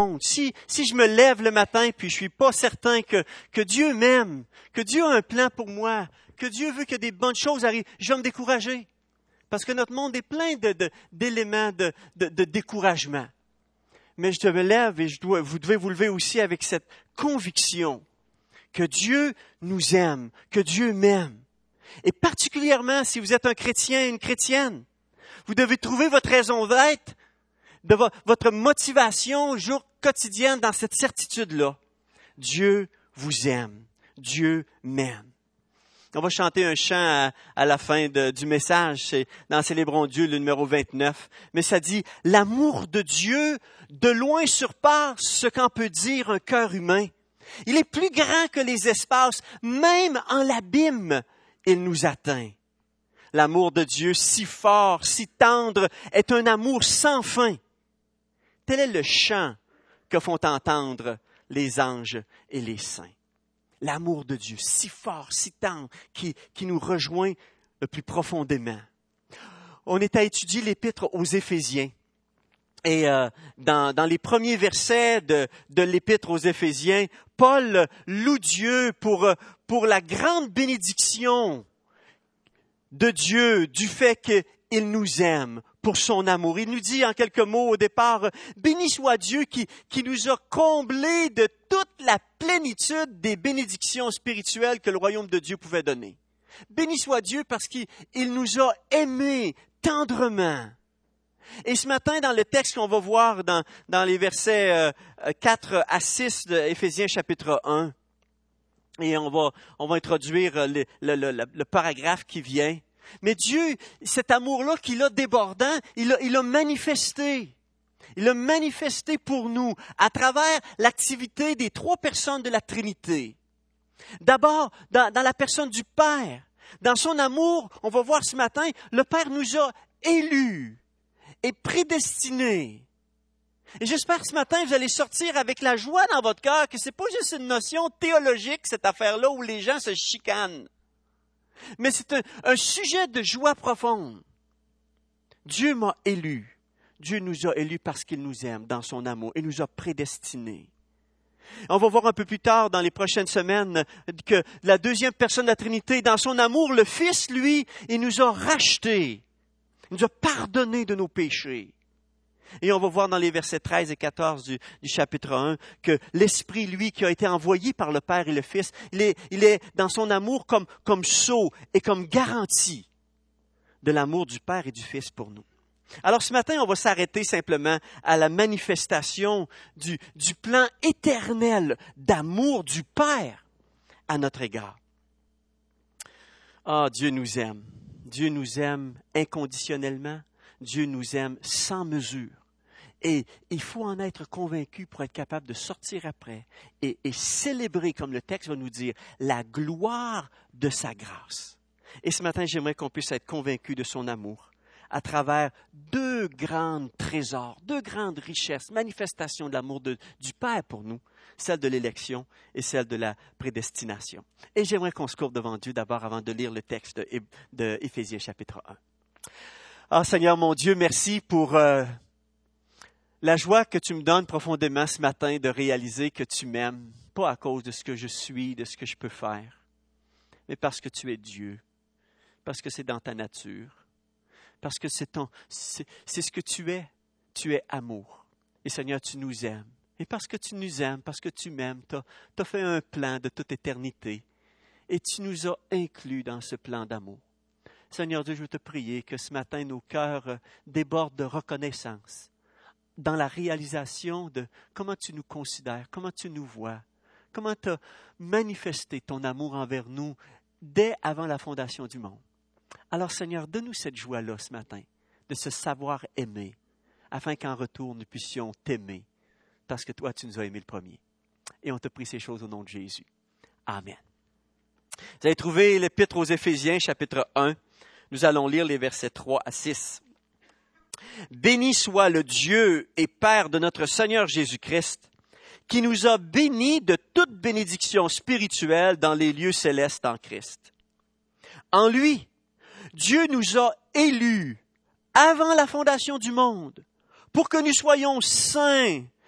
Si je me lève le matin puis je suis pas certain que Dieu m'aime, que Dieu a un plan pour moi, que Dieu veut que des bonnes choses arrivent, je vais me décourager. Parce que notre monde est plein d'éléments de découragement. Mais je me lève et vous devez vous lever aussi avec cette conviction que Dieu nous aime, que Dieu m'aime. Et particulièrement si vous êtes un chrétien, une chrétienne, vous devez trouver votre raison d'être, de votre motivation jour quotidienne dans cette certitude-là. Dieu vous aime. Dieu m'aime. On va chanter un chant à la fin du message, c'est dans Célébrons Dieu, le numéro 29. Mais ça dit, l'amour de Dieu de loin surpasse ce qu'en peut dire un cœur humain. Il est plus grand que les espaces, même en l'abîme, il nous atteint. L'amour de Dieu, si fort, si tendre, est un amour sans fin. Tel est le chant que font entendre les anges et les saints. L'amour de Dieu, si fort, si tendre, qui nous rejoint le plus profondément. On est à étudier l'épître aux Éphésiens. Et dans les premiers versets de l'épître aux Éphésiens, Paul loue Dieu pour la grande bénédiction de Dieu, du fait qu'il nous aime, pour son amour. Il nous dit en quelques mots au départ, « Béni soit Dieu qui nous a comblés de toute la plénitude des bénédictions spirituelles que le royaume de Dieu pouvait donner. » Béni soit Dieu parce qu'il nous a aimés tendrement. Et ce matin, dans le texte qu'on va voir dans les versets 4 à 6 de Éphésiens chapitre 1, et on va introduire le paragraphe qui vient. Mais Dieu, cet amour-là qu'il a débordant, il a manifesté. Il a manifesté pour nous à travers l'activité des trois personnes de la Trinité. D'abord, dans la personne du Père. Dans son amour, on va voir ce matin, le Père nous a élus et prédestinés. Et j'espère que ce matin, vous allez sortir avec la joie dans votre cœur que ce n'est pas juste une notion théologique, cette affaire-là, où les gens se chicanent. Mais c'est un sujet de joie profonde. Dieu m'a élu. Dieu nous a élus parce qu'il nous aime dans son amour et nous a prédestinés. On va voir un peu plus tard, dans les prochaines semaines, que la deuxième personne de la Trinité, dans son amour, le Fils, lui, il nous a rachetés. Il nous a pardonnés de nos péchés. Et on va voir dans les versets 13 et 14 du chapitre 1 que l'Esprit, lui, qui a été envoyé par le Père et le Fils, il est dans son amour comme sceau et comme garantie de l'amour du Père et du Fils pour nous. Alors ce matin, on va s'arrêter simplement à la manifestation du plan éternel d'amour du Père à notre égard. Ah, Dieu nous aime. Dieu nous aime inconditionnellement. Dieu nous aime sans mesure. Et il faut en être convaincu pour être capable de sortir après et célébrer, comme le texte va nous dire, la gloire de sa grâce. Et ce matin, j'aimerais qu'on puisse être convaincu de son amour à travers deux grands trésors, deux grandes richesses, manifestations de l'amour du Père pour nous, celle de l'élection et celle de la prédestination. Et j'aimerais qu'on se courbe devant Dieu d'abord avant de lire le texte de Éphésiens chapitre 1. Ah Seigneur mon Dieu, merci pour la joie que tu me donnes profondément ce matin de réaliser que tu m'aimes, pas à cause de ce que je suis, de ce que je peux faire, mais parce que tu es Dieu, parce que c'est dans ta nature, parce que c'est ce que tu es amour. Et Seigneur, tu nous aimes. Et parce que tu nous aimes, parce que tu m'aimes, tu as fait un plan de toute éternité et tu nous as inclus dans ce plan d'amour. Seigneur Dieu, je veux te prier que ce matin, nos cœurs débordent de reconnaissance dans la réalisation de comment tu nous considères, comment tu nous vois, comment tu as manifesté ton amour envers nous dès avant la fondation du monde. Alors Seigneur, donne-nous cette joie-là ce matin, de se savoir aimer, afin qu'en retour, nous puissions t'aimer, parce que toi, tu nous as aimés le premier. Et on te prie ces choses au nom de Jésus. Amen. Vous avez trouvé l'Épître aux Éphésiens, chapitre 1. Nous allons lire les versets 3 à 6. « Béni soit le Dieu et Père de notre Seigneur Jésus-Christ, qui nous a bénis de toute bénédiction spirituelle dans les lieux célestes en Christ. En lui, Dieu nous a élus avant la fondation du monde, pour que nous soyons saints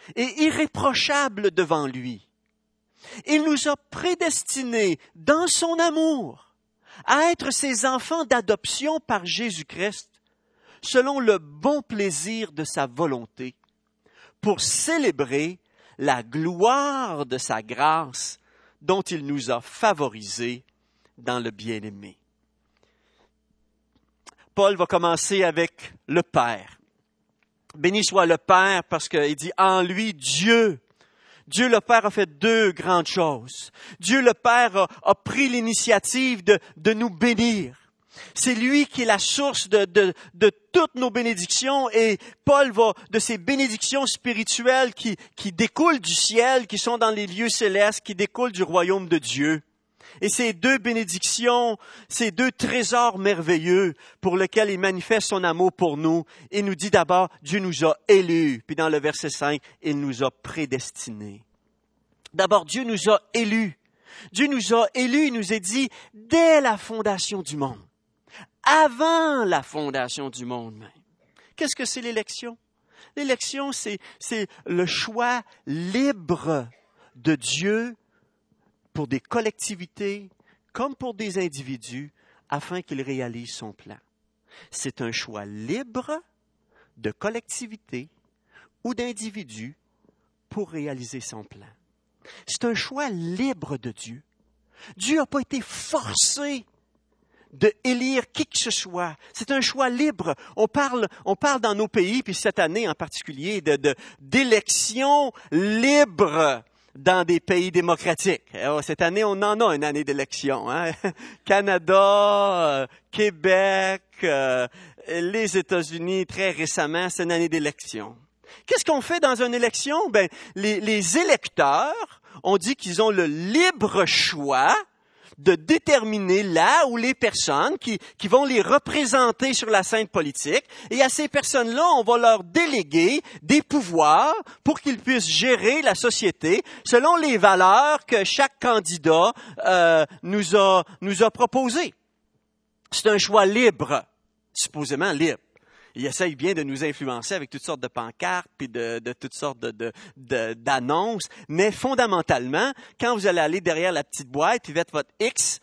et irréprochables devant lui. Il nous a prédestinés dans son amour à être ses enfants d'adoption par Jésus-Christ, selon le bon plaisir de sa volonté, pour célébrer la gloire de sa grâce dont il nous a favorisés dans le bien-aimé. Paul va commencer avec le Père. Béni soit le Père parce qu'il dit en lui Dieu le Père a fait deux grandes choses. Dieu le Père a pris l'initiative de nous bénir. C'est lui qui est la source de toutes nos bénédictions et Paul va de ces bénédictions spirituelles qui découlent du ciel, qui sont dans les lieux célestes, qui découlent du royaume de Dieu. Et ces deux bénédictions, ces deux trésors merveilleux pour lesquels il manifeste son amour pour nous, il nous dit d'abord, Dieu nous a élus. Puis dans le verset 5, il nous a prédestinés. D'abord, Dieu nous a élus. Dieu nous a élus, il nous a dit, dès la fondation du monde. Avant la fondation du monde même. Qu'est-ce que c'est l'élection? L'élection, c'est le choix libre de Dieu pour des collectivités comme pour des individus afin qu'ils réalisent son plan. C'est un choix libre de collectivité ou d'individus pour réaliser son plan. C'est un choix libre de Dieu. Dieu n'a pas été forcé de élire qui que ce soit. C'est un choix libre. On parle dans nos pays, puis cette année en particulier, d'élections libres dans des pays démocratiques. Alors, cette année, on en a une année d'élection. Hein? Canada, Québec, les États-Unis, très récemment, c'est une année d'élection. Qu'est-ce qu'on fait dans une élection? Ben, les électeurs, on dit qu'ils ont le libre choix de déterminer là où les personnes qui vont les représenter sur la scène politique. Et à ces personnes-là, on va leur déléguer des pouvoirs pour qu'ils puissent gérer la société selon les valeurs que chaque candidat nous a proposées. C'est un choix libre, supposément libre. Il essaye bien de nous influencer avec toutes sortes de pancartes puis de toutes sortes d'annonces. Mais fondamentalement, quand vous allez aller derrière la petite boîte puis mettre votre X,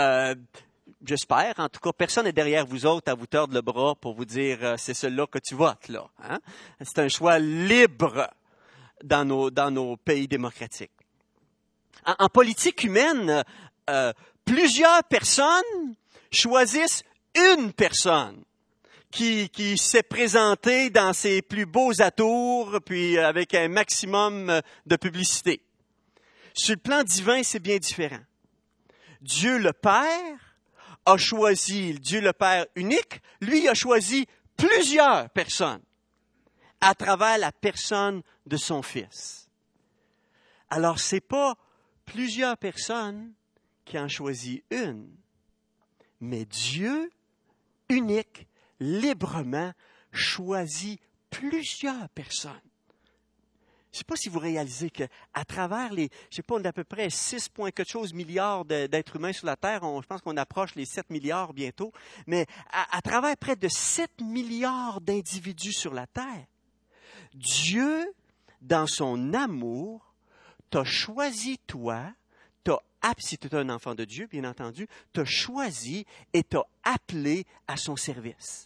j'espère, en tout cas, personne n'est derrière vous autres à vous tordre le bras pour vous dire c'est celui-là que tu votes, là. Hein? C'est un choix libre dans nos pays démocratiques. En politique humaine, plusieurs personnes choisissent une personne qui s'est présenté dans ses plus beaux atours, puis avec un maximum de publicité. Sur le plan divin, c'est bien différent. Dieu le Père a choisi, Dieu le Père unique, lui a choisi plusieurs personnes à travers la personne de son Fils. Alors, c'est pas plusieurs personnes qui en choisi une, mais Dieu unique, librement choisit plusieurs personnes. Je ne sais pas si vous réalisez qu'à travers on a à peu près 6 points quelque chose milliards d'êtres humains sur la Terre, je pense qu'on approche les 7 milliards bientôt, mais à travers près de 7 milliards d'individus sur la Terre, Dieu, dans son amour, t'a choisi toi, si tu es un enfant de Dieu, bien entendu, t'a choisi et t'a appelé à son service.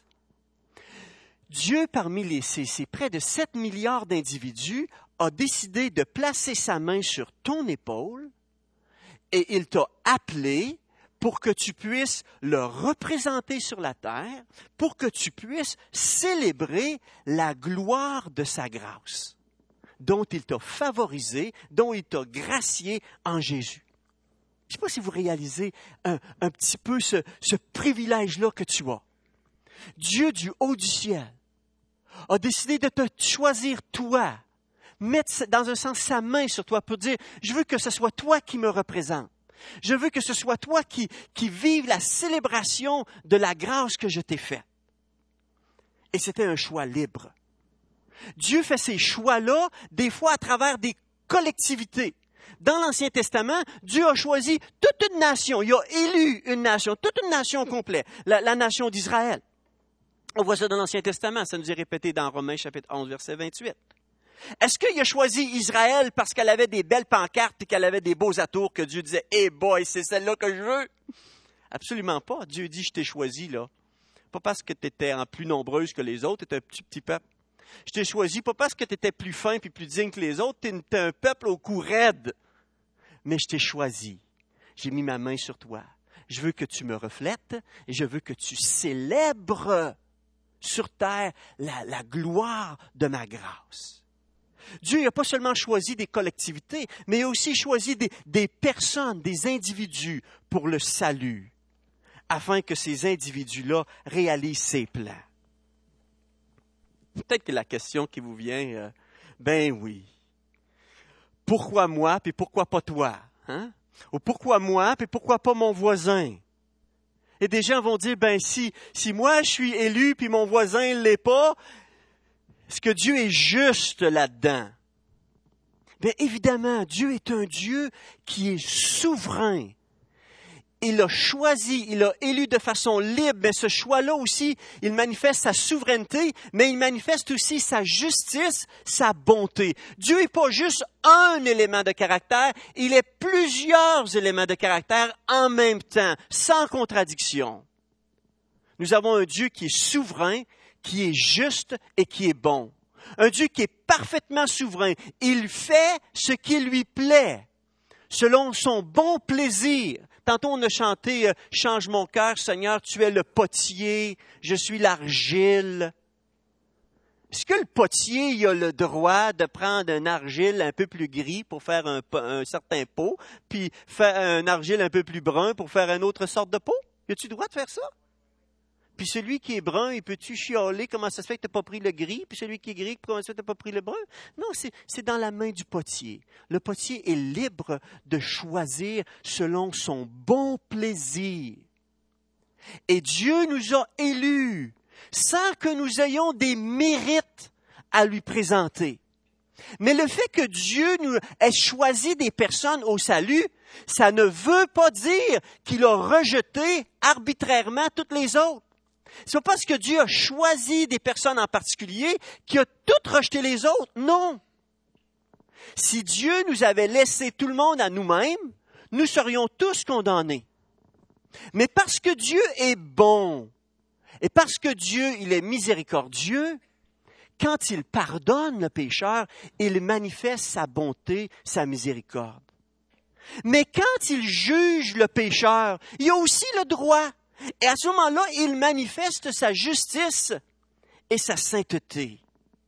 Dieu, parmi ces près de 7 milliards d'individus, a décidé de placer sa main sur ton épaule et il t'a appelé pour que tu puisses le représenter sur la terre, pour que tu puisses célébrer la gloire de sa grâce, dont il t'a favorisé, dont il t'a gracié en Jésus. Je ne sais pas si vous réalisez un petit peu ce privilège-là que tu as. Dieu du haut du ciel a décidé de te choisir toi, mettre dans un sens sa main sur toi pour dire, je veux que ce soit toi qui me représente. Je veux que ce soit toi qui vive la célébration de la grâce que je t'ai faite. Et c'était un choix libre. Dieu fait ces choix-là, des fois à travers des collectivités. Dans l'Ancien Testament, Dieu a choisi toute une nation. Il a élu une nation, toute une nation complète, la nation d'Israël. On voit ça dans l'Ancien Testament, ça nous est répété dans Romains chapitre 11, verset 28. Est-ce qu'il a choisi Israël parce qu'elle avait des belles pancartes et qu'elle avait des beaux atours que Dieu disait « Hey boy, c'est celle-là que je veux ». Absolument pas. Dieu dit « Je t'ai choisi là ». Pas parce que tu étais en plus nombreuse que les autres, tu étais un petit peuple. Je t'ai choisi pas parce que tu étais plus fin et plus digne que les autres, tu es un peuple au cou raide. Mais je t'ai choisi. J'ai mis ma main sur toi. Je veux que tu me reflètes et je veux que tu célèbres sur terre la gloire de ma grâce. Dieu n'a pas seulement choisi des collectivités, mais il a aussi choisi des personnes, des individus pour le salut, afin que ces individus-là réalisent ses plans. Peut-être que la question qui vous vient, ben oui, pourquoi moi, puis pourquoi pas toi? Hein? Ou pourquoi moi, puis pourquoi pas mon voisin? Et des gens vont dire, ben si moi je suis élu, puis mon voisin ne l'est pas, est-ce que Dieu est juste là-dedans? Bien évidemment, Dieu est un Dieu qui est souverain. Il a choisi, il a élu de façon libre, mais ce choix-là aussi, il manifeste sa souveraineté, mais il manifeste aussi sa justice, sa bonté. Dieu n'est pas juste un élément de caractère, il est plusieurs éléments de caractère en même temps, sans contradiction. Nous avons un Dieu qui est souverain, qui est juste et qui est bon. Un Dieu qui est parfaitement souverain. Il fait ce qui lui plaît, selon son bon plaisir. Tantôt, on a chanté « Change mon cœur, Seigneur, tu es le potier, je suis l'argile ». Est-ce que le potier il a le droit de prendre un argile un peu plus gris pour faire un certain pot, puis faire un argile un peu plus brun pour faire une autre sorte de pot? As-tu le droit de faire ça? Puis celui qui est brun, il peut-tu chialer comment ça se fait que tu n'as pas pris le gris? Puis celui qui est gris, comment ça se fait que tu n'as pas pris le brun? Non, c'est dans la main du potier. Le potier est libre de choisir selon son bon plaisir. Et Dieu nous a élus sans que nous ayons des mérites à lui présenter. Mais le fait que Dieu nous ait choisi des personnes au salut, ça ne veut pas dire qu'il a rejeté arbitrairement toutes les autres. C'est pas parce que Dieu a choisi des personnes en particulier qu'il a toutes rejeté les autres. Non. Si Dieu nous avait laissé tout le monde à nous-mêmes, nous serions tous condamnés. Mais parce que Dieu est bon et parce que Dieu, il est miséricordieux, quand il pardonne le pécheur, il manifeste sa bonté, sa miséricorde. Mais quand il juge le pécheur, il a aussi le droit. Et à ce moment-là, il manifeste sa justice et sa sainteté.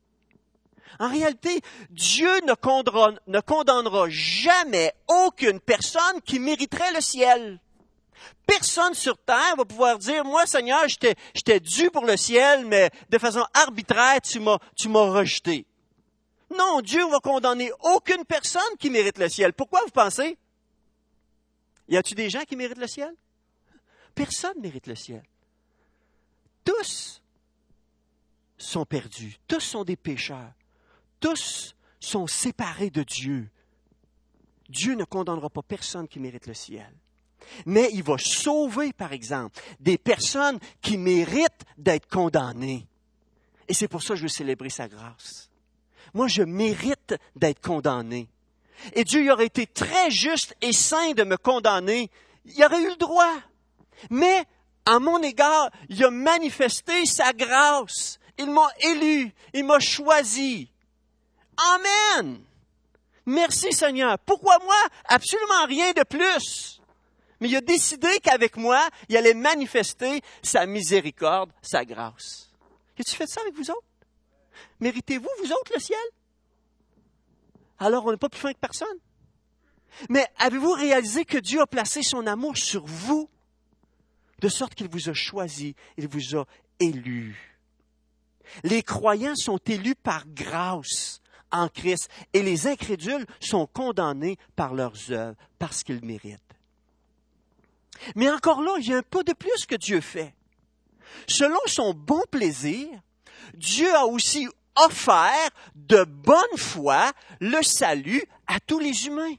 En réalité, Dieu ne condamnera jamais aucune personne qui mériterait le ciel. Personne sur terre va pouvoir dire, moi, Seigneur, j'étais dû pour le ciel, mais de façon arbitraire, tu m'as rejeté. Non, Dieu va condamner aucune personne qui mérite le ciel. Pourquoi vous pensez? Y a-t-il des gens qui méritent le ciel? Personne ne mérite le ciel. Tous sont perdus. Tous sont des pécheurs. Tous sont séparés de Dieu. Dieu ne condamnera pas personne qui mérite le ciel. Mais il va sauver, par exemple, des personnes qui méritent d'être condamnées. Et c'est pour ça que je veux célébrer sa grâce. Moi, je mérite d'être condamné. Et Dieu il aurait été très juste et saint de me condamner. Il aurait eu le droit. Mais, à mon égard, il a manifesté sa grâce. Il m'a élu. Il m'a choisi. Amen. Merci Seigneur. Pourquoi moi? Absolument rien de plus. Mais il a décidé qu'avec moi, il allait manifester sa miséricorde, sa grâce. As-tu fait ça avec vous autres? Méritez-vous, vous autres, le ciel? Alors, on n'est pas plus fin que personne. Mais avez-vous réalisé que Dieu a placé son amour sur vous, de sorte qu'il vous a choisi, il vous a élus? Les croyants sont élus par grâce en Christ et les incrédules sont condamnés par leurs œuvres, parce qu'ils méritent. Mais encore là, il y a un pas de plus que Dieu fait. Selon son bon plaisir, Dieu a aussi offert de bonne foi le salut à tous les humains.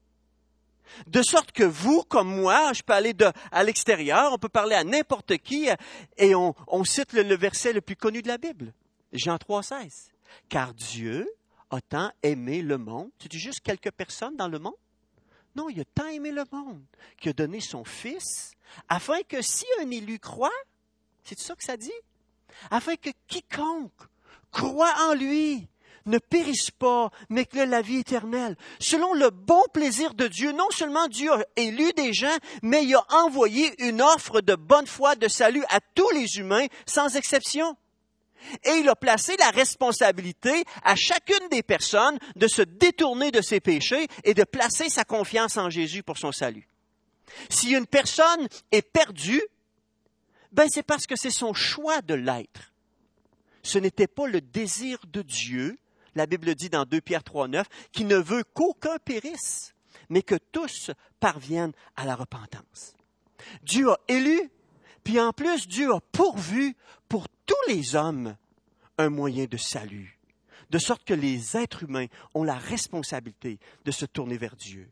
De sorte que vous, comme moi, je peux aller à l'extérieur, on peut parler à n'importe qui, et on cite le verset le plus connu de la Bible, Jean 3,16. Car Dieu a tant aimé le monde. C'est juste quelques personnes dans le monde? Non, il a tant aimé le monde qu'il a donné son Fils, afin que si un élu croit, c'est ça que ça dit? Afin que quiconque croit en lui ne périsse pas, mais que la vie éternelle. Selon le bon plaisir de Dieu, non seulement Dieu a élu des gens, mais il a envoyé une offre de bonne foi, de salut à tous les humains, sans exception. Et il a placé la responsabilité à chacune des personnes de se détourner de ses péchés et de placer sa confiance en Jésus pour son salut. Si une personne est perdue, c'est parce que c'est son choix de l'être. Ce n'était pas le désir de Dieu, la Bible dit dans 2 Pierre 3,9, qui ne veut qu'aucun périsse, mais que tous parviennent à la repentance. Dieu a élu, puis en plus, Dieu a pourvu pour tous les hommes un moyen de salut, de sorte que les êtres humains ont la responsabilité de se tourner vers Dieu.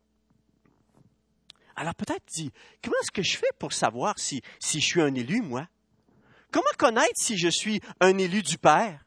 Alors peut-être dis, comment est-ce que je fais pour savoir si je suis un élu, moi? Comment connaître si je suis un élu du Père?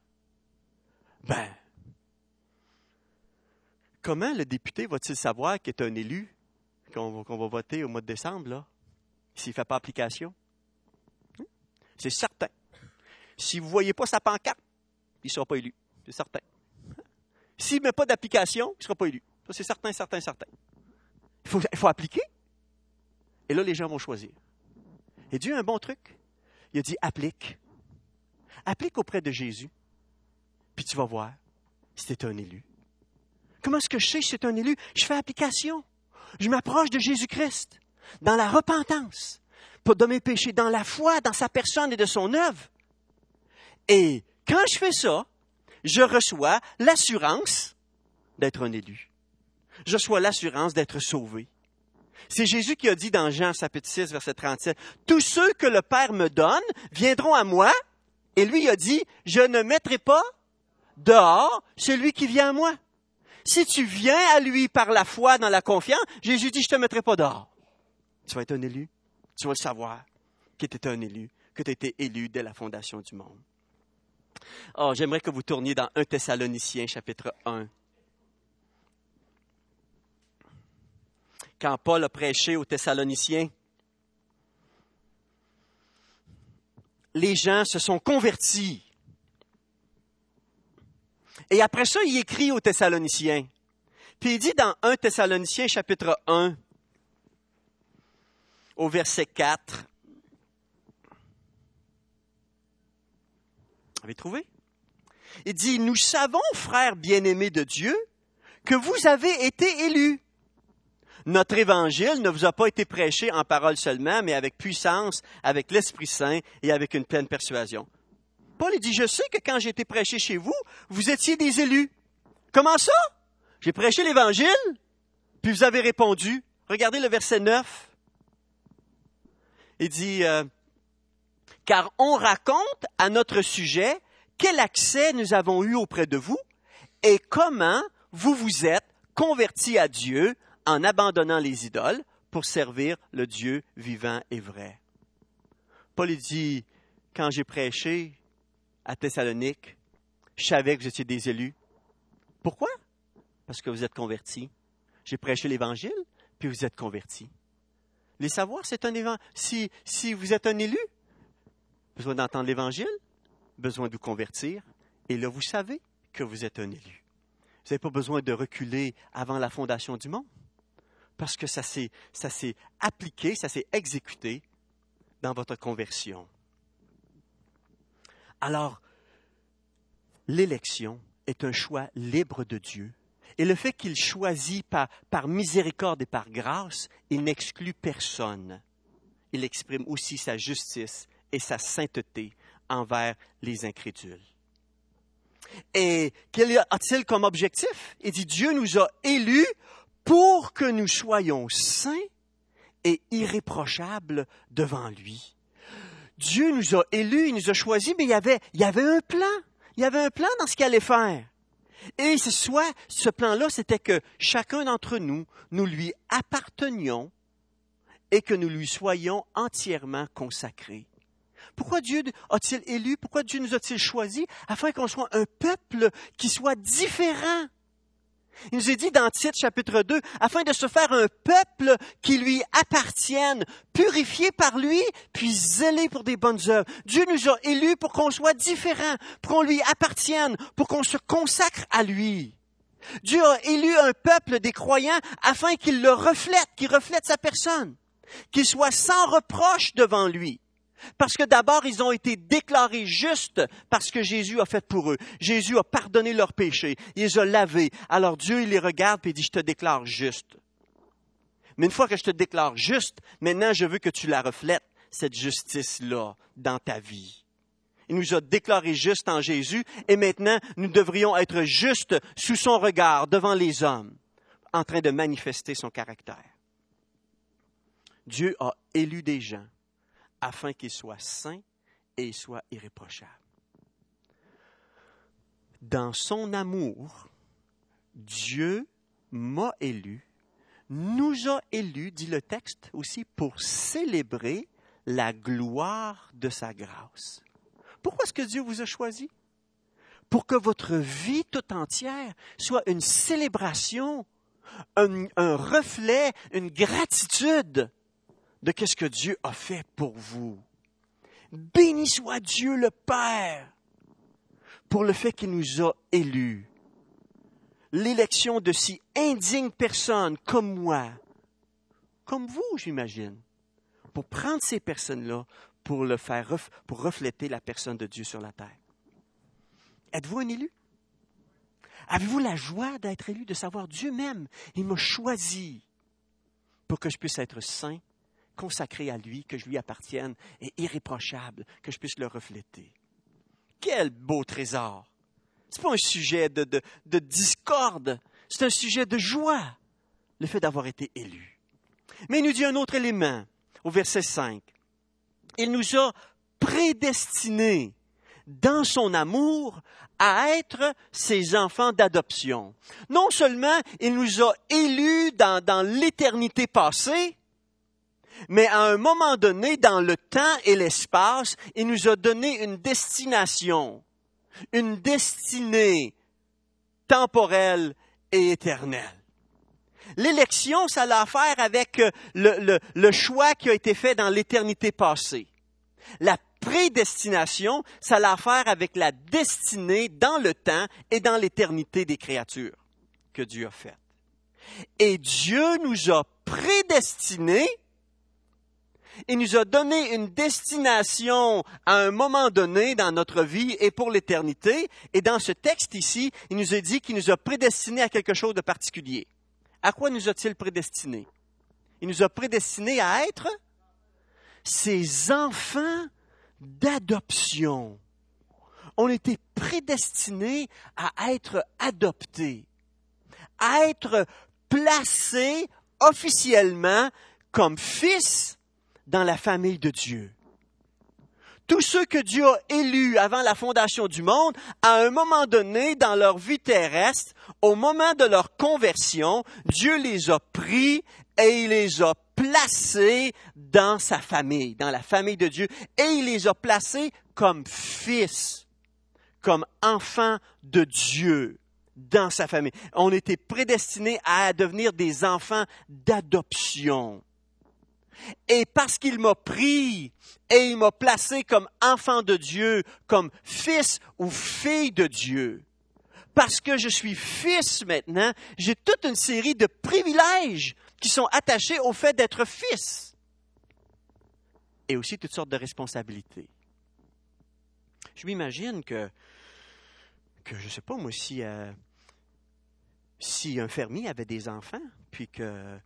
Comment le député va-t-il savoir qu'il est un élu, qu'on va voter au mois de décembre, là, s'il ne fait pas application? C'est certain. Si vous ne voyez pas sa pancarte, il ne sera pas élu. C'est certain. S'il ne met pas d'application, il ne sera pas élu. Ça, c'est certain, certain, certain. Il faut appliquer. Et là, les gens vont choisir. Et Dieu a un bon truc. Il a dit, applique. Applique auprès de Jésus. Puis tu vas voir si tu es un élu. Comment est-ce que je sais si c'est un élu? Je fais application. Je m'approche de Jésus-Christ dans la repentance, pas de mes péchés, dans la foi, dans sa personne et de son œuvre. Et quand je fais ça, je reçois l'assurance d'être un élu. Je reçois l'assurance d'être sauvé. C'est Jésus qui a dit dans Jean chapitre 6, verset 37, « Tous ceux que le Père me donne viendront à moi. » Et lui a dit, « Je ne mettrai pas dehors celui qui vient à moi. » Si tu viens à lui par la foi, dans la confiance, Jésus dit, « Je ne te mettrai pas dehors. » Tu vas être un élu. Tu vas le savoir que tu es un élu, que tu as été élu dès la fondation du monde. Oh, j'aimerais que vous tourniez dans 1 Thessaloniciens, chapitre 1. Quand Paul a prêché aux Thessaloniciens, les gens se sont convertis. Et après ça, il écrit aux Thessaloniciens. Puis il dit dans 1 Thessaloniciens, chapitre 1, au verset 4. Vous avez trouvé? Il dit, « Nous savons, frères bien-aimés de Dieu, que vous avez été élus. Notre évangile ne vous a pas été prêché en parole seulement, mais avec puissance, avec l'Esprit Saint et avec une pleine persuasion. » Paul il dit, « Je sais que quand j'ai été prêché chez vous, vous étiez des élus. » Comment ça? J'ai prêché l'Évangile, puis vous avez répondu. Regardez le verset 9. Il dit, « Car on raconte à notre sujet quel accès nous avons eu auprès de vous et comment vous vous êtes convertis à Dieu en abandonnant les idoles pour servir le Dieu vivant et vrai. » Paul il dit, quand j'ai prêché à Thessalonique, je savais que vous étiez des élus. Pourquoi? Parce que vous êtes convertis. J'ai prêché l'Évangile, puis vous êtes convertis. Les savoirs, c'est un évangile. Si vous êtes un élu, besoin d'entendre l'Évangile, besoin de vous convertir, et là, vous savez que vous êtes un élu. Vous n'avez pas besoin de reculer avant la fondation du monde, parce que ça s'est appliqué, ça s'est exécuté dans votre conversion. Alors, l'élection est un choix libre de Dieu. Et le fait qu'il choisit par miséricorde et par grâce, il n'exclut personne. Il exprime aussi sa justice et sa sainteté envers les incrédules. Et quel a-t-il comme objectif? Il dit, Dieu nous a élus pour que nous soyons saints et irréprochables devant lui. Dieu nous a élus, il nous a choisis, mais il y avait un plan. Il y avait un plan dans ce qu'il allait faire. Et ce plan-là, c'était que chacun d'entre nous, nous lui appartenions et que nous lui soyons entièrement consacrés. Pourquoi Dieu a-t-il élu? Pourquoi Dieu nous a-t-il choisis? Afin qu'on soit un peuple qui soit différent. Il nous est dit dans Tite, chapitre 2, afin de se faire un peuple qui lui appartienne, purifié par lui, puis zélé pour des bonnes œuvres. Dieu nous a élus pour qu'on soit différents, pour qu'on lui appartienne, pour qu'on se consacre à lui. Dieu a élu un peuple des croyants afin qu'il le reflète, qu'il reflète sa personne, qu'il soit sans reproche devant lui. Parce que d'abord, ils ont été déclarés justes parce que Jésus a fait pour eux. Jésus a pardonné leurs péchés. Il les a lavés. Alors Dieu, il les regarde et il dit, je te déclare juste. Mais une fois que je te déclare juste, maintenant, je veux que tu la reflètes, cette justice-là, dans ta vie. Il nous a déclarés justes en Jésus et maintenant, nous devrions être justes sous son regard devant les hommes, en train de manifester son caractère. Dieu a élu des gens afin qu'ils soient saints et soient irréprochables. Dans son amour, Dieu m'a élu, nous a élus, dit le texte aussi, pour célébrer la gloire de sa grâce. Pourquoi est-ce que Dieu vous a choisi? Pour que votre vie tout entière soit une célébration, un reflet, une gratitude de ce que Dieu a fait pour vous. Béni soit Dieu le Père pour le fait qu'il nous a élus. L'élection de si indignes personnes comme moi, comme vous, j'imagine, pour prendre ces personnes-là pour refléter la personne de Dieu sur la terre. Êtes-vous un élu? Avez-vous la joie d'être élu, de savoir Dieu même, il m'a choisi pour que je puisse être saint, consacré à lui, que je lui appartienne et irréprochable, que je puisse le refléter. Quel beau trésor! Ce n'est pas un sujet de discorde, c'est un sujet de joie, le fait d'avoir été élu. Mais il nous dit un autre élément, au verset 5. Il nous a prédestinés dans son amour à être ses enfants d'adoption. Non seulement il nous a élus dans l'éternité passée, mais à un moment donné, dans le temps et l'espace, il nous a donné une destination, une destinée temporelle et éternelle. L'élection, ça a à faire avec le choix qui a été fait dans l'éternité passée. La prédestination, ça a à faire avec la destinée dans le temps et dans l'éternité des créatures que Dieu a faites. Et Dieu nous a prédestinés. Il nous a donné une destination à un moment donné dans notre vie et pour l'éternité. Et dans ce texte ici, il nous a dit qu'il nous a prédestinés à quelque chose de particulier. À quoi nous a-t-il prédestinés? Il nous a prédestinés à être ses enfants d'adoption. On était prédestinés à être adoptés, à être placés officiellement comme fils dans la famille de Dieu. Tous ceux que Dieu a élus avant la fondation du monde, à un moment donné dans leur vie terrestre, au moment de leur conversion, Dieu les a pris et il les a placés dans sa famille, dans la famille de Dieu, et il les a placés comme fils, comme enfants de Dieu dans sa famille. On était prédestinés à devenir des enfants d'adoption. Et parce qu'il m'a pris et il m'a placé comme enfant de Dieu, comme fils ou fille de Dieu, parce que je suis fils maintenant, j'ai toute une série de privilèges qui sont attachés au fait d'être fils. Et aussi toutes sortes de responsabilités. Je m'imagine que je ne sais pas moi, si un fermier avait des enfants, puis que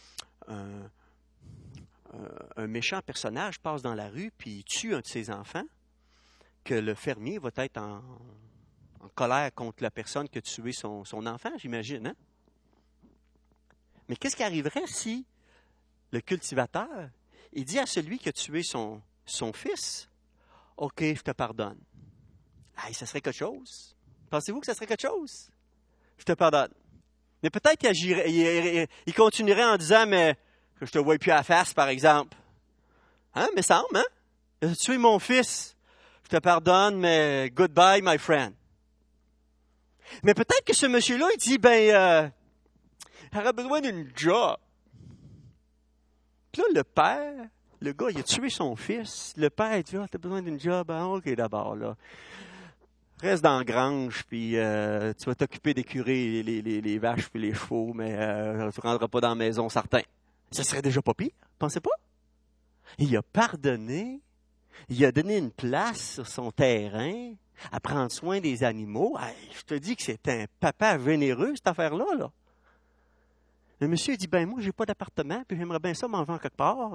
un méchant personnage passe dans la rue puis il tue un de ses enfants, que le fermier va être en colère contre la personne qui a tué son enfant, j'imagine. Hein? Mais qu'est-ce qui arriverait si le cultivateur, il dit à celui qui a tué son fils, « OK, je te pardonne. » Ah, ça serait quelque chose. Pensez-vous que ça serait quelque chose? Je te pardonne. Mais peut-être qu'il continuerait en disant, mais que je te vois plus à la face, par exemple. Hein, mais semble, hein? Tu as tué mon fils. Je te pardonne, mais goodbye, my friend. Mais peut-être que ce monsieur-là, il dit, j'aurais besoin d'une job. Puis là, le père, le gars, il a tué son fils. Le père, il dit, t'as besoin d'une job? Ah, OK, d'abord, là. Reste dans la grange, puis tu vas t'occuper d'écurer les vaches puis les chevaux, mais tu ne rendras pas dans la maison, certain. Ça serait déjà pas pire, pensez pas? Il a pardonné, il a donné une place sur son terrain à prendre soin des animaux. Je te dis que c'est un papa généreux, cette affaire-là, là. Le monsieur dit, moi, j'ai pas d'appartement, puis j'aimerais bien ça m'en vendre quelque part.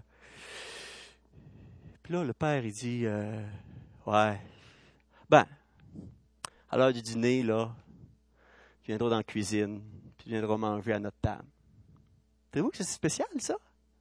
Puis là, le père, il dit, ouais, à l'heure du dîner, là, tu viendras dans la cuisine, puis tu viendras manger à notre table. Savez-vous que c'est spécial, ça?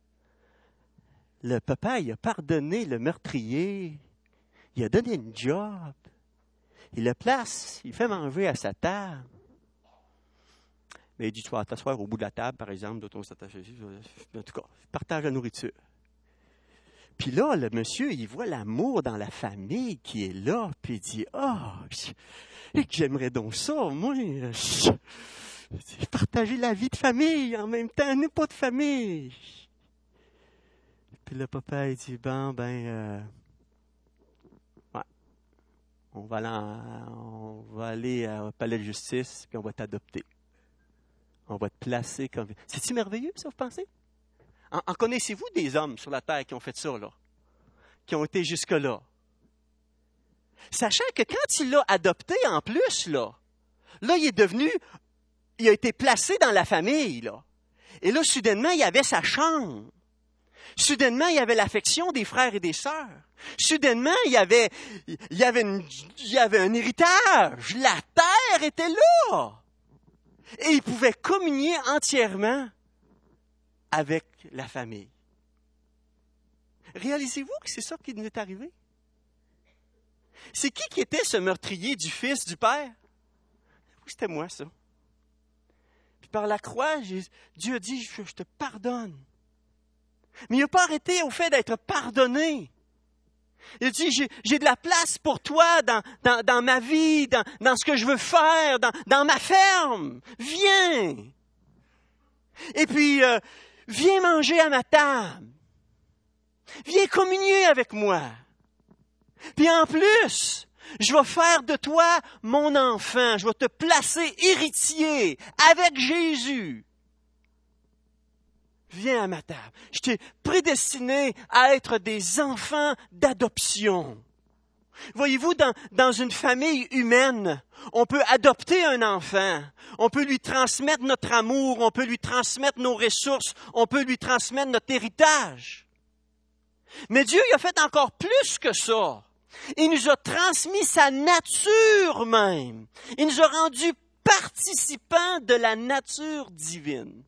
Le papa, il a pardonné le meurtrier, il a donné une job, il le place, il fait manger à sa table. Mais il dit, tu vas t'asseoir au bout de la table, par exemple, en tout cas, partage la nourriture. Puis là, le monsieur, il voit l'amour dans la famille qui est là, puis il dit, j'aimerais donc ça, moi. Partager la vie de famille en même temps, n'est pas de famille. Puis le papa, il dit, on va aller au palais de justice, puis on va t'adopter. On va te placer comme... C'est-tu merveilleux, ça, vous pensez? En connaissez-vous des hommes sur la terre qui ont fait ça, là? Qui ont été jusque-là? Sachant que quand il l'a adopté en plus, là, il a été placé dans la famille, là. Et là, soudainement, il y avait sa chambre. Soudainement, il y avait l'affection des frères et des sœurs. Soudainement, il y avait un héritage. La terre était là. Et il pouvait communier entièrement avec la famille. Réalisez-vous que c'est ça qui nous est arrivé? C'est qui était ce meurtrier du fils du père? C'était moi, ça. Puis par la croix, Dieu a dit, je te pardonne. Mais il n'a pas arrêté au fait d'être pardonné. Il a dit, j'ai de la place pour toi dans ma vie, dans ce que je veux faire, dans ma ferme. Viens. Et puis, viens manger à ma table. Viens communier avec moi. Puis en plus, je vais faire de toi mon enfant. Je vais te placer héritier avec Jésus. Viens à ma table. Je t'ai prédestiné à être des enfants d'adoption. Voyez-vous, dans une famille humaine, on peut adopter un enfant. On peut lui transmettre notre amour. On peut lui transmettre nos ressources. On peut lui transmettre notre héritage. Mais Dieu, il a fait encore plus que ça. Il nous a transmis sa nature même. Il nous a rendus participants de la nature divine.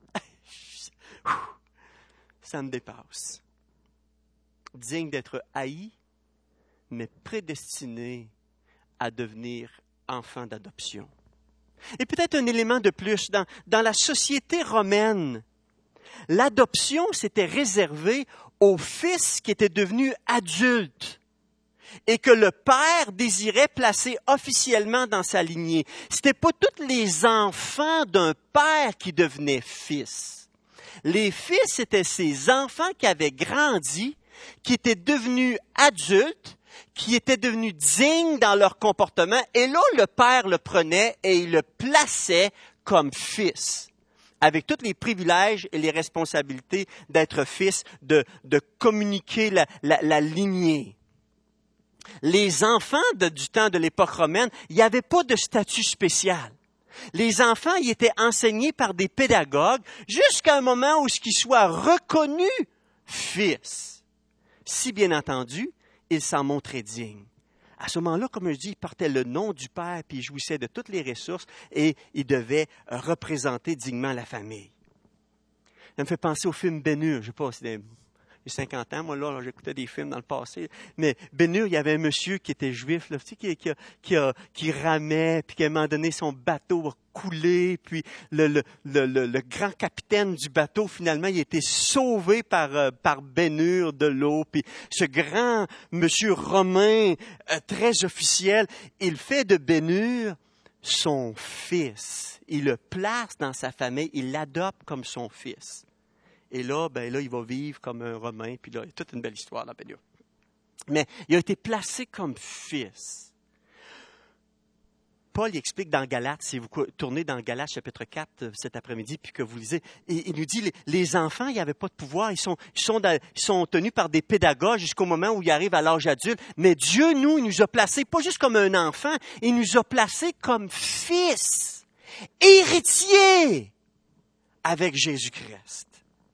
Ça me dépasse. Digne d'être haï, mais prédestiné à devenir enfant d'adoption. Et peut-être un élément de plus, dans la société romaine, l'adoption s'était réservée aux fils qui étaient devenus adultes et que le père désirait placer officiellement dans sa lignée. C'était pas tous les enfants d'un père qui devenaient fils. Les fils étaient ces enfants qui avaient grandi, qui étaient devenus adultes, qui étaient devenus dignes dans leur comportement, et là, le père le prenait et il le plaçait comme fils, avec tous les privilèges et les responsabilités d'être fils, de communiquer la lignée. Les enfants du temps de l'époque romaine, il n'y avait pas de statut spécial. Les enfants y étaient enseignés par des pédagogues jusqu'à un moment où ils soient reconnus fils. Si, bien entendu, ils s'en montraient dignes. À ce moment-là, comme je dis, ils portaient le nom du Père, puis ils jouissaient de toutes les ressources et ils devaient représenter dignement la famille. Ça me fait penser au film Ben-Hur. Je ne sais pas si j'ai 50 ans, moi, là, j'écoutais des films dans le passé. Mais Ben-Hur, il y avait un monsieur qui était juif, là, tu sais, qui ramait, puis qu'à un moment donné, son bateau a coulé, puis le grand capitaine du bateau, finalement, il a été sauvé par Ben-Hur de l'eau. Puis ce grand monsieur romain, très officiel, il fait de Ben-Hur son fils. Il le place dans sa famille, il l'adopte comme son fils. Et là, il va vivre comme un Romain, puis là, il y a toute une belle histoire dans Ben-Hur. Mais il a été placé comme fils. Paul il explique dans Galates, si vous tournez dans Galates chapitre 4 cet après-midi, puis que vous lisez, il nous dit, les enfants, ils n'avaient pas de pouvoir, ils sont tenus par des pédagogues jusqu'au moment où ils arrivent à l'âge adulte. Mais Dieu, il nous a placés, pas juste comme un enfant, il nous a placés comme fils, héritiers avec Jésus-Christ.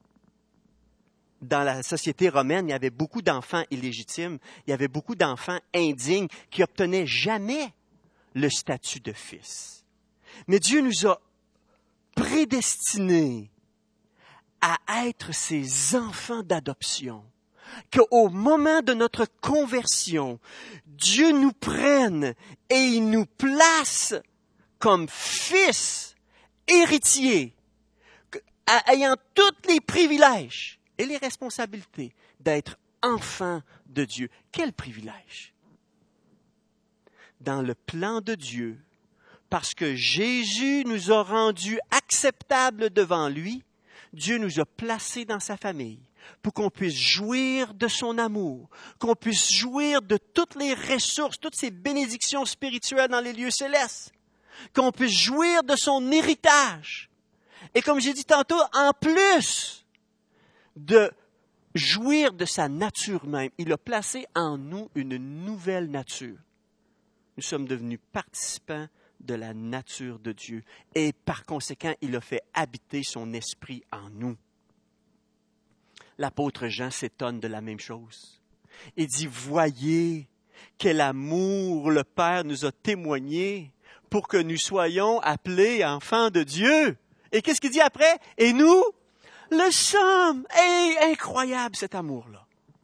Dans la société romaine, il y avait beaucoup d'enfants illégitimes, il y avait beaucoup d'enfants indignes qui obtenaient jamais le statut de fils. Mais Dieu nous a prédestinés à être ses enfants d'adoption, qu'au moment de notre conversion, Dieu nous prenne et il nous place comme fils héritiers, ayant tous les privilèges et les responsabilités d'être enfants de Dieu. Quel privilège! Dans le plan de Dieu, parce que Jésus nous a rendus acceptables devant lui, Dieu nous a placés dans sa famille pour qu'on puisse jouir de son amour, qu'on puisse jouir de toutes les ressources, toutes ces bénédictions spirituelles dans les lieux célestes, qu'on puisse jouir de son héritage. Et comme j'ai dit tantôt, en plus de jouir de sa nature même, il a placé en nous une nouvelle nature. Nous sommes devenus participants de la nature de Dieu et par conséquent, il a fait habiter son esprit en nous. L'apôtre Jean s'étonne de la même chose. Il dit, voyez quel amour le Père nous a témoigné pour que nous soyons appelés enfants de Dieu. Et qu'est-ce qu'il dit après? Et nous le sommes. Et incroyable cet amour-là.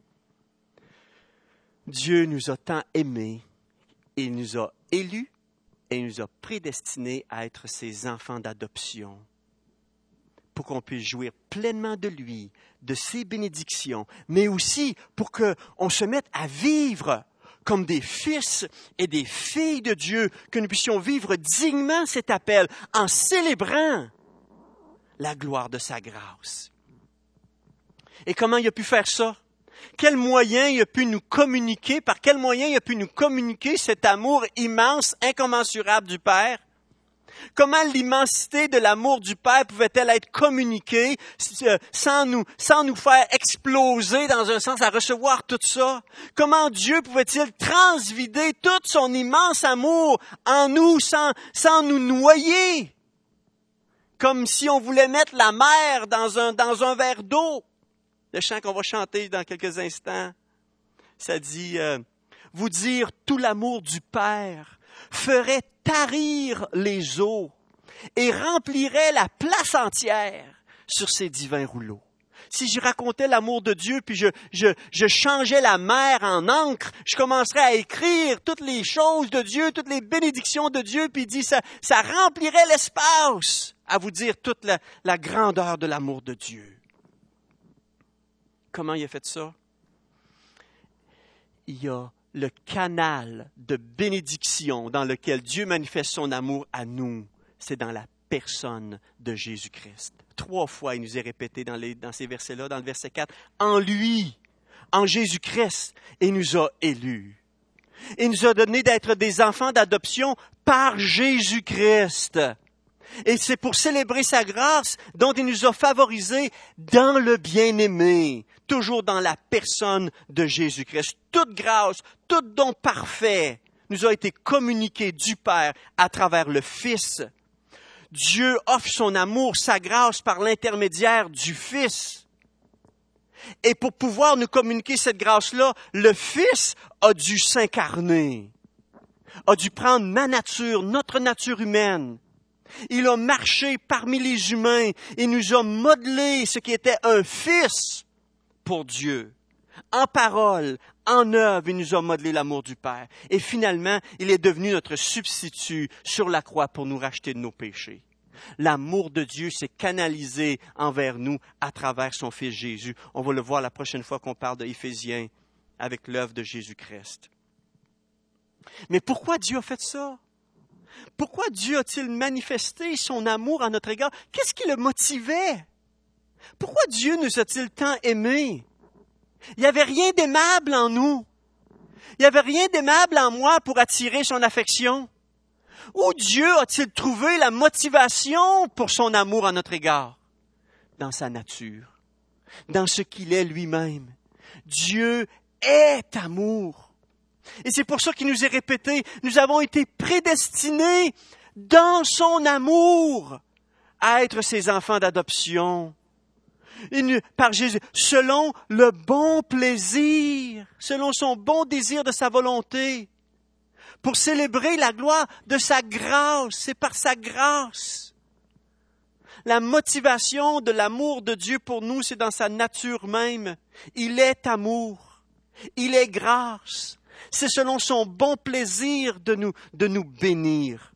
Dieu nous a tant aimés. Il nous a élus et il nous a prédestinés à être ses enfants d'adoption pour qu'on puisse jouir pleinement de lui, de ses bénédictions, mais aussi pour qu'on se mette à vivre comme des fils et des filles de Dieu, que nous puissions vivre dignement cet appel en célébrant la gloire de sa grâce. Et comment il a pu faire ça? Quel moyen il a pu nous communiquer, par quel moyen il a pu nous communiquer cet amour immense, incommensurable du Père? Comment l'immensité de l'amour du Père pouvait-elle être communiquée sans nous faire exploser dans un sens à recevoir tout ça? Comment Dieu pouvait-il transvider tout son immense amour en nous sans nous noyer? Comme si on voulait mettre la mer dans un verre d'eau. Le chant qu'on va chanter dans quelques instants, ça dit « Vous dire tout l'amour du Père ferait tarir les eaux et remplirait la place entière sur ses divins rouleaux. » Si je racontais l'amour de Dieu, puis je changeais la mer en encre, je commencerais à écrire toutes les choses de Dieu, toutes les bénédictions de Dieu, puis il dit ça remplirait l'espace à vous dire toute la grandeur de l'amour de Dieu. Comment il a fait ça? Il y a le canal de bénédiction dans lequel Dieu manifeste son amour à nous. C'est dans la personne de Jésus-Christ. 3 fois, il nous est répété dans ces versets-là, dans le verset 4. En lui, en Jésus-Christ, il nous a élus. Il nous a donné d'être des enfants d'adoption par Jésus-Christ. Et c'est pour célébrer sa grâce dont il nous a favorisés dans le bien-aimé, toujours dans la personne de Jésus-Christ. Toute grâce, tout don parfait nous a été communiqué du Père à travers le Fils. Dieu offre son amour, sa grâce par l'intermédiaire du Fils. Et pour pouvoir nous communiquer cette grâce-là, le Fils a dû s'incarner, a dû prendre ma nature, notre nature humaine. Il a marché parmi les humains et nous a modelé ce qui était un fils pour Dieu. En parole, en œuvre, il nous a modelé l'amour du Père. Et finalement, il est devenu notre substitut sur la croix pour nous racheter de nos péchés. L'amour de Dieu s'est canalisé envers nous à travers son Fils Jésus. On va le voir la prochaine fois qu'on parle d'Éphésiens avec l'œuvre de Jésus-Christ. Mais pourquoi Dieu a fait ça? Pourquoi Dieu a-t-il manifesté son amour à notre égard? Qu'est-ce qui le motivait? Pourquoi Dieu nous a-t-il tant aimés? Il n'y avait rien d'aimable en nous. Il n'y avait rien d'aimable en moi pour attirer son affection. Où Dieu a-t-il trouvé la motivation pour son amour à notre égard? Dans sa nature, dans ce qu'il est lui-même. Dieu est amour. Et c'est pour ça qu'il nous est répété, nous avons été prédestinés dans son amour à être ses enfants d'adoption. Par Jésus, selon le bon plaisir, selon son bon désir de sa volonté, pour célébrer la gloire de sa grâce. C'est par sa grâce. La motivation de l'amour de Dieu pour nous, c'est dans sa nature même. Il est amour. Il est grâce. C'est selon son bon plaisir de nous bénir.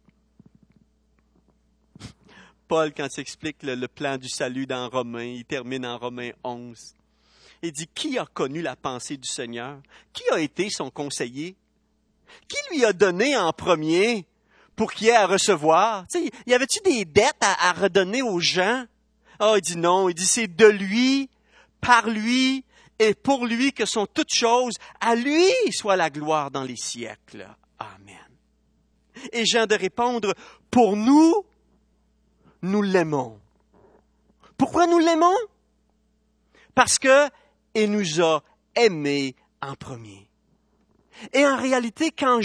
Paul, quand il explique le plan du salut dans Romains, il termine en Romains 11. Il dit, qui a connu la pensée du Seigneur? Qui a été son conseiller? Qui lui a donné en premier pour qu'il ait à recevoir? Tu sais, y avait-tu des dettes à redonner aux gens? Ah, il dit non. Il dit, c'est de lui, par lui et pour lui que sont toutes choses. À lui soit la gloire dans les siècles. Amen. Et Jean de répondre, pour nous, nous l'aimons. Pourquoi nous l'aimons? Parce que il nous a aimés en premier. Et en réalité, quand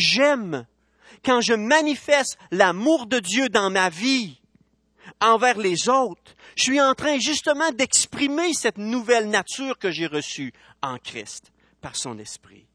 je manifeste l'amour de Dieu dans ma vie envers les autres, je suis en train justement d'exprimer cette nouvelle nature que j'ai reçue en Christ par son Esprit.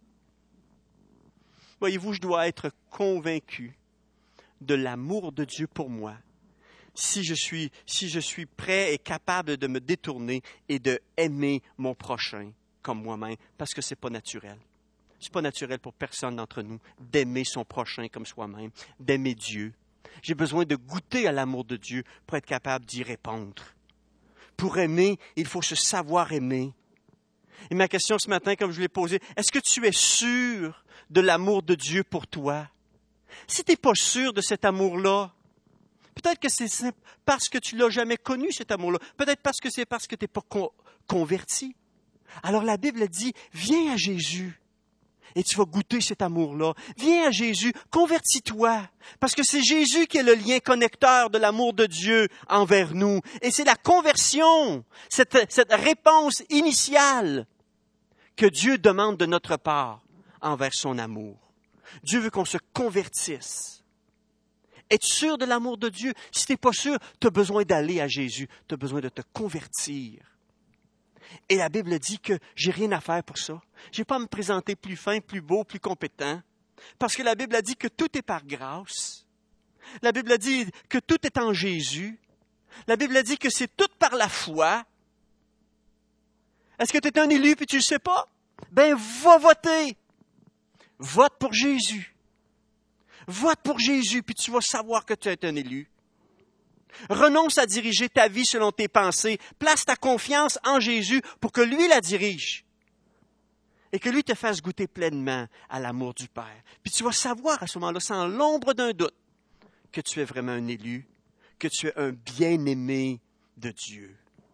Voyez-vous, je dois être convaincu de l'amour de Dieu pour moi si je suis prêt et capable de me détourner et de aimer mon prochain comme moi-même, parce que c'est pas naturel. C'est pas naturel pour personne d'entre nous d'aimer son prochain comme soi-même, d'aimer Dieu. J'ai besoin de goûter à l'amour de Dieu pour être capable d'y répondre. Pour aimer, il faut se savoir aimer. Et ma question ce matin, comme je l'ai posée, est-ce que tu es sûr de l'amour de Dieu pour toi? Si tu n'es pas sûr de cet amour-là, peut-être que c'est parce que tu ne l'as jamais connu, cet amour-là. Peut-être parce que c'est parce que tu n'es pas converti. Alors la Bible dit, viens à Jésus. Et tu vas goûter cet amour-là. Viens à Jésus, convertis-toi. Parce que c'est Jésus qui est le lien connecteur de l'amour de Dieu envers nous. Et c'est la conversion, cette réponse initiale que Dieu demande de notre part envers son amour. Dieu veut qu'on se convertisse. Es-tu sûr de l'amour de Dieu? Si tu n'es pas sûr, tu as besoin d'aller à Jésus. Tu as besoin de te convertir. Et la Bible dit que j'ai rien à faire pour ça. Je n'ai pas à me présenter plus fin, plus beau, plus compétent. Parce que la Bible a dit que tout est par grâce. La Bible a dit que tout est en Jésus. La Bible a dit que c'est tout par la foi. Est-ce que tu es un élu puis tu ne le sais pas? Ben, va voter. Vote pour Jésus. Vote pour Jésus puis tu vas savoir que tu es un élu. Renonce à diriger ta vie selon tes pensées. Place ta confiance en Jésus pour que lui la dirige. Et que lui te fasse goûter pleinement à l'amour du Père. Puis tu vas savoir à ce moment-là, sans l'ombre d'un doute, que tu es vraiment un élu, que tu es un bien-aimé de Dieu.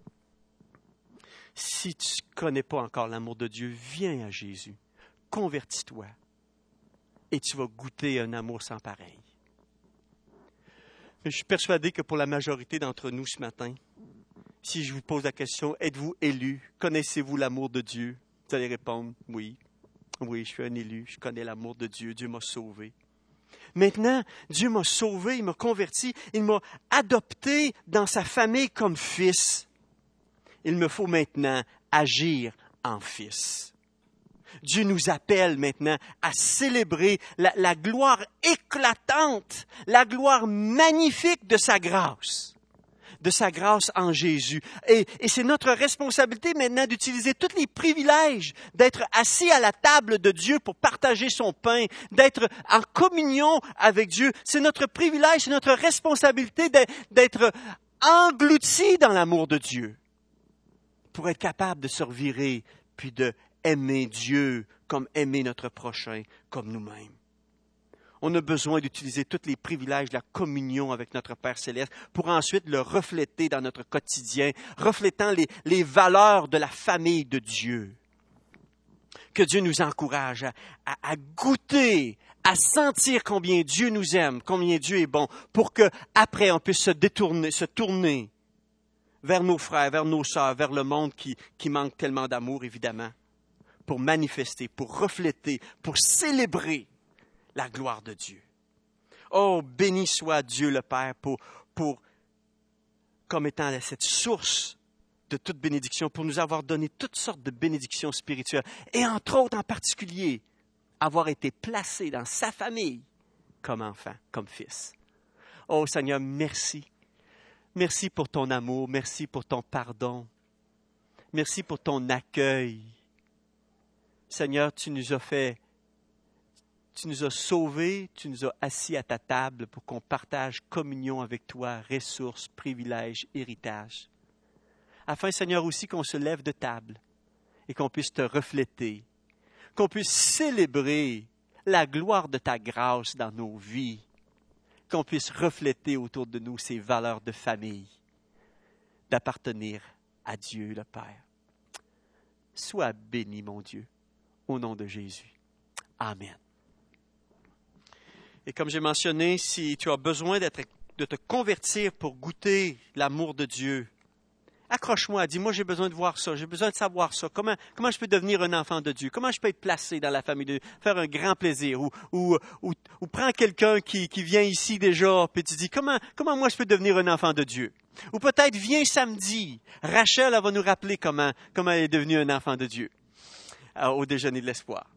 Si tu ne connais pas encore l'amour de Dieu, viens à Jésus. Convertis-toi. Et tu vas goûter un amour sans pareil. Je suis persuadé que pour la majorité d'entre nous ce matin, si je vous pose la question, êtes-vous élu? Connaissez-vous l'amour de Dieu? Vous allez répondre, oui. Oui, je suis un élu, je connais l'amour de Dieu, Dieu m'a sauvé. Maintenant, Dieu m'a sauvé, il m'a converti, il m'a adopté dans sa famille comme fils. Il me faut maintenant agir en fils. Dieu nous appelle maintenant à célébrer la gloire éclatante, la gloire magnifique de sa grâce, de sa grâce en Jésus. Et c'est notre responsabilité maintenant d'utiliser tous les privilèges, d'être assis à la table de Dieu pour partager son pain, d'être en communion avec Dieu. C'est notre privilège, c'est notre responsabilité d'être engloutis dans l'amour de Dieu pour être capable de se revirer puis de aimer Dieu comme aimer notre prochain, comme nous-mêmes. On a besoin d'utiliser tous les privilèges de la communion avec notre Père Céleste pour ensuite le refléter dans notre quotidien, reflétant les valeurs de la famille de Dieu. Que Dieu nous encourage à goûter, à sentir combien Dieu nous aime, combien Dieu est bon, pour qu'après on puisse se tourner vers nos frères, vers nos sœurs, vers le monde qui manque tellement d'amour, évidemment, pour manifester, pour refléter, pour célébrer la gloire de Dieu. Oh, béni soit Dieu le Père comme étant cette source de toute bénédiction, pour nous avoir donné toutes sortes de bénédictions spirituelles, et entre autres, en particulier, avoir été placé dans sa famille comme enfant, comme fils. Oh Seigneur, merci. Merci pour ton amour, merci pour ton pardon, merci pour ton accueil. Seigneur, tu nous as sauvés, tu nous as assis à ta table pour qu'on partage communion avec toi, ressources, privilèges, héritages. Afin, Seigneur, aussi qu'on se lève de table et qu'on puisse te refléter, qu'on puisse célébrer la gloire de ta grâce dans nos vies, qu'on puisse refléter autour de nous ces valeurs de famille, d'appartenir à Dieu le Père. Sois béni, mon Dieu, au nom de Jésus. Amen. Et comme j'ai mentionné, si tu as besoin de te convertir pour goûter l'amour de Dieu, accroche-moi, dis-moi, j'ai besoin de voir ça, j'ai besoin de savoir ça. Comment je peux devenir un enfant de Dieu? Comment je peux être placé dans la famille de Dieu? Faire un grand plaisir. Ou prends quelqu'un qui vient ici déjà, puis tu dis, comment moi je peux devenir un enfant de Dieu? Ou peut-être, viens samedi. Rachel, elle va nous rappeler comment elle est devenue un enfant de Dieu au déjeuner de l'espoir.